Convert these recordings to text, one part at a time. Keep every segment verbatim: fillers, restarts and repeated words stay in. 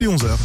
Et onze heures.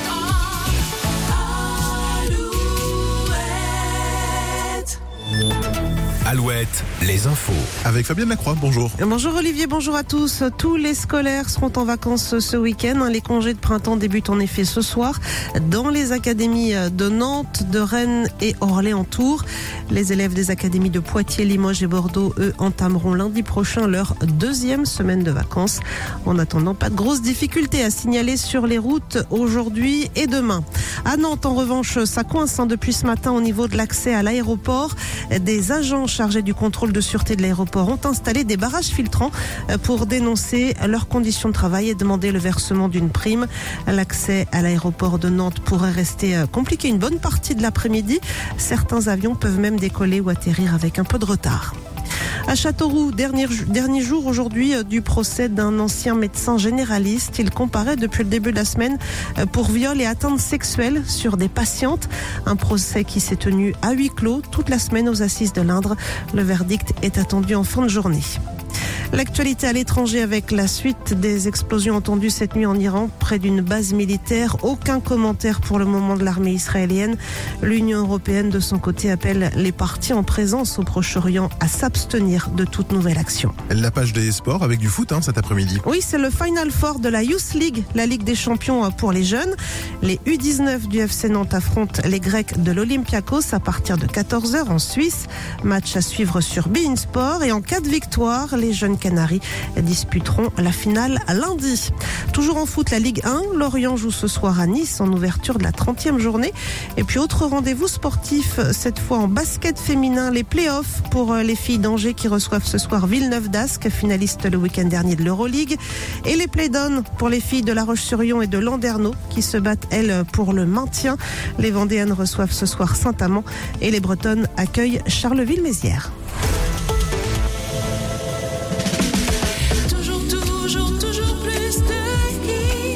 Alouette, les infos. Avec Fabienne Lacroix, bonjour. Bonjour Olivier, bonjour à tous. Tous les scolaires seront en vacances ce week-end. Les congés de printemps débutent en effet ce soir dans les académies de Nantes, de Rennes et Orléans-Tours. Les élèves des académies de Poitiers, Limoges et Bordeaux, eux, entameront lundi prochain leur deuxième semaine de vacances. En attendant, pas de grosses difficultés à signaler sur les routes aujourd'hui et demain. À Nantes, en revanche, ça coince hein, depuis ce matin au niveau de l'accès à l'aéroport. Des agents chargés du contrôle de sûreté de l'aéroport ont installé des barrages filtrants pour dénoncer leurs conditions de travail et demander le versement d'une prime. L'accès à l'aéroport de Nantes pourrait rester compliqué une bonne partie de l'après-midi. Certains avions peuvent même décoller ou atterrir avec un peu de retard. À Châteauroux, dernier, dernier jour aujourd'hui du procès d'un ancien médecin généraliste. Il comparaît depuis le début de la semaine pour viol et atteinte sexuelle sur des patientes. Un procès qui s'est tenu à huis clos toute la semaine aux assises de l'Indre. Le verdict est attendu en fin de journée. L'actualité à l'étranger avec la suite des explosions entendues cette nuit en Iran près d'une base militaire. Aucun commentaire pour le moment de l'armée israélienne. L'Union européenne de son côté appelle les parties en présence au Proche-Orient à s'abstenir de toute nouvelle action. La page des sports avec du foot hein, cet après-midi. Oui, c'est le Final Four de la Youth League, la Ligue des champions pour les jeunes. Les U dix-neuf du F C Nantes affrontent les Grecs de l'Olympiakos à partir de quatorze heures en Suisse. Match à suivre sur beIN Sport et en cas de victoire, les jeunes Canaries disputeront la finale lundi. Toujours en foot, la Ligue un, Lorient joue ce soir à Nice en ouverture de la trentième journée. Et puis autre rendez-vous sportif, cette fois en basket féminin, les playoffs pour les filles d'Angers qui reçoivent ce soir Villeneuve d'Ascq, finaliste le week-end dernier de l'Euroleague. Et les play-downs pour les filles de La Roche-sur-Yon et de Landerneau qui se battent, elles, pour le maintien. Les Vendéennes reçoivent ce soir Saint-Amand et les Bretonnes accueillent Charleville-Mézières.